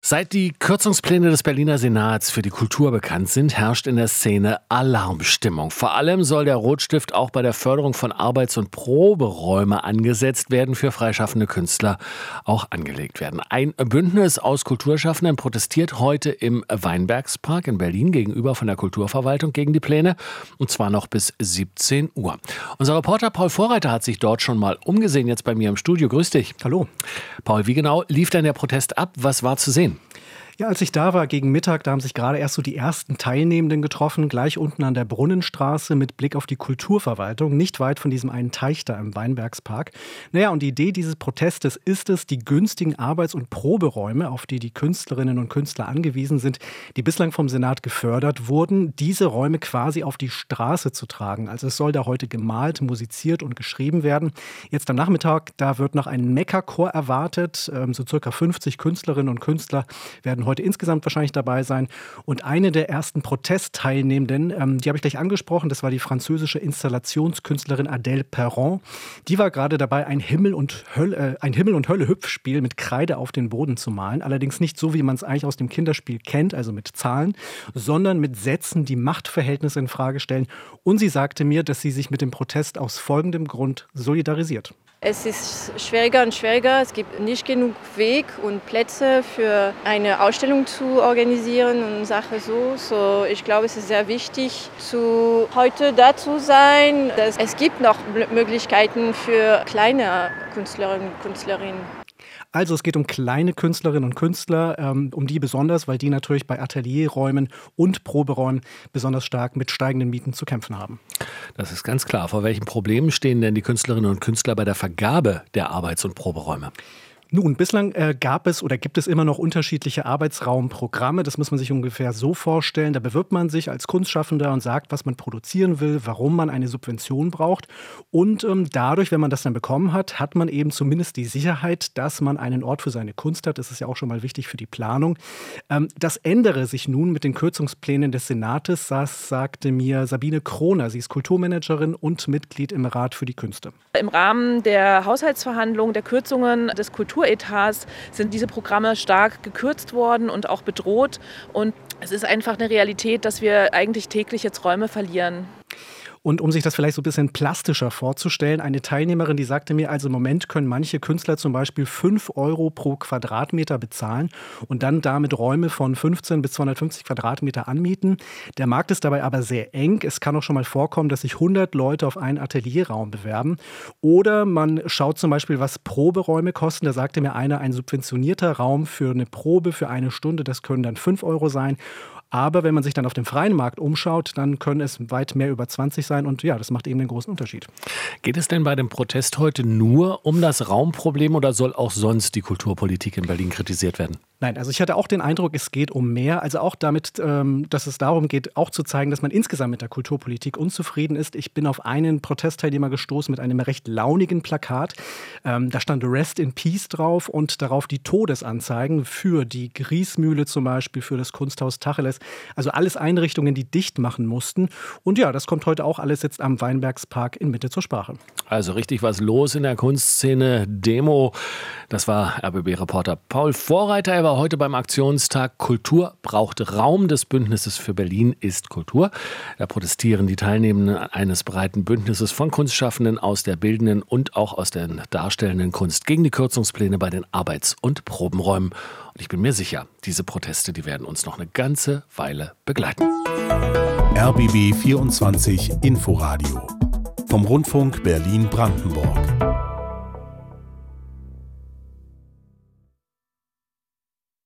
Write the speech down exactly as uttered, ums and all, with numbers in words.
Seit die Kürzungspläne des Berliner Senats für die Kultur bekannt sind, herrscht in der Szene Alarmstimmung. Vor allem soll der Rotstift auch bei der Förderung von Arbeits- und Proberäume angesetzt werden, für freischaffende Künstler auch angelegt werden. Ein Bündnis aus Kulturschaffenden protestiert heute im Weinbergspark in Berlin gegenüber von der Kulturverwaltung gegen die Pläne, und zwar noch bis siebzehn Uhr. Unser Reporter Paul Vorreiter hat sich dort schon mal umgesehen, jetzt bei mir im Studio. Grüß dich. Hallo. Paul, wie genau lief denn der Protest ab? Was war zu sehen? Ja, als ich da war gegen Mittag, da haben sich gerade erst so die ersten Teilnehmenden getroffen, gleich unten an der Brunnenstraße mit Blick auf die Kulturverwaltung, nicht weit von diesem einen Teich da im Weinbergspark. Naja, und die Idee dieses Protestes ist es, die günstigen Arbeits- und Proberäume, auf die die Künstlerinnen und Künstler angewiesen sind, die bislang vom Senat gefördert wurden, diese Räume quasi auf die Straße zu tragen. Also es soll da heute gemalt, musiziert und geschrieben werden. Jetzt am Nachmittag, da wird noch ein Mekka-Chor erwartet. So circa fünfzig Künstlerinnen und Künstler werden heute insgesamt wahrscheinlich dabei sein. Und eine der ersten Protestteilnehmenden, ähm, die habe ich gleich angesprochen, das war die französische Installationskünstlerin Adèle Perron. Die war gerade dabei, ein Himmel- und Hölle, äh, ein Himmel- und Hölle-Hüpfspiel mit Kreide auf den Boden zu malen. Allerdings nicht so, wie man es eigentlich aus dem Kinderspiel kennt, also mit Zahlen, sondern mit Sätzen, die Machtverhältnisse in Frage stellen. Und sie sagte mir, dass sie sich mit dem Protest aus folgendem Grund solidarisiert. Es ist schwieriger und schwieriger. Es gibt nicht genug Weg und Plätze für eine Ausstellung zu organisieren und Sache so. So, ich glaube, es ist sehr wichtig, zu heute da zu sein. Dass es gibt noch Möglichkeiten für kleine Künstlerinnen und Künstlerinnen. Also es geht um kleine Künstlerinnen und Künstler, ähm, um die besonders, weil die natürlich bei Atelierräumen und Proberäumen besonders stark mit steigenden Mieten zu kämpfen haben. Das ist ganz klar. Vor welchen Problemen stehen denn die Künstlerinnen und Künstler bei der Vergabe der Arbeits- und Proberäume? Nun, bislang äh, gab es oder gibt es immer noch unterschiedliche Arbeitsraumprogramme. Das muss man sich ungefähr so vorstellen. Da bewirbt man sich als Kunstschaffender und sagt, was man produzieren will, warum man eine Subvention braucht. Und ähm, dadurch, wenn man das dann bekommen hat, hat man eben zumindest die Sicherheit, dass man einen Ort für seine Kunst hat. Das ist ja auch schon mal wichtig für die Planung. Ähm, das ändere sich nun mit den Kürzungsplänen des Senates, das sagte mir Sabine Kroner. Sie ist Kulturmanagerin und Mitglied im Rat für die Künste. Im Rahmen der Haushaltsverhandlungen, der Kürzungen des Kulturetats sind diese Programme stark gekürzt worden und auch bedroht. Und es ist einfach eine Realität, dass wir eigentlich täglich jetzt Räume verlieren. Und um sich das vielleicht so ein bisschen plastischer vorzustellen, eine Teilnehmerin, die sagte mir, also im Moment können manche Künstler zum Beispiel fünf Euro pro Quadratmeter bezahlen und dann damit Räume von fünfzehn bis zweihundertfünfzig Quadratmeter anmieten. Der Markt ist dabei aber sehr eng. Es kann auch schon mal vorkommen, dass sich hundert Leute auf einen Atelierraum bewerben. Oder man schaut zum Beispiel, was Proberäume kosten. Da sagte mir einer, ein subventionierter Raum für eine Probe für eine Stunde, das können dann fünf Euro sein. Aber wenn man sich dann auf dem freien Markt umschaut, dann können es weit mehr über zwanzig sein. Und ja, das macht eben den großen Unterschied. Geht es denn bei dem Protest heute nur um das Raumproblem oder soll auch sonst die Kulturpolitik in Berlin kritisiert werden? Nein, also ich hatte auch den Eindruck, es geht um mehr. Also auch damit, ähm, dass es darum geht, auch zu zeigen, dass man insgesamt mit der Kulturpolitik unzufrieden ist. Ich bin auf einen Protestteilnehmer gestoßen mit einem recht launigen Plakat. Ähm, da stand Rest in Peace drauf und darauf die Todesanzeigen für die Griesmühle zum Beispiel, für das Kunsthaus Tacheles. Also alles Einrichtungen, die dicht machen mussten. Und ja, das kommt heute auch alles jetzt am Weinbergspark in Mitte zur Sprache. Also richtig was los in der Kunstszene. Demo, das war R B B-Reporter Paul Vorreiter. Er war heute beim Aktionstag Kultur braucht Raum des Bündnisses für Berlin ist Kultur. Da protestieren die Teilnehmenden eines breiten Bündnisses von Kunstschaffenden aus der bildenden und auch aus der darstellenden Kunst gegen die Kürzungspläne bei den Arbeits- und Probenräumen. Und ich bin mir sicher, diese Proteste, die werden uns noch eine ganze Weile begleiten. R B B vierundzwanzig Inforadio vom Rundfunk Berlin-Brandenburg.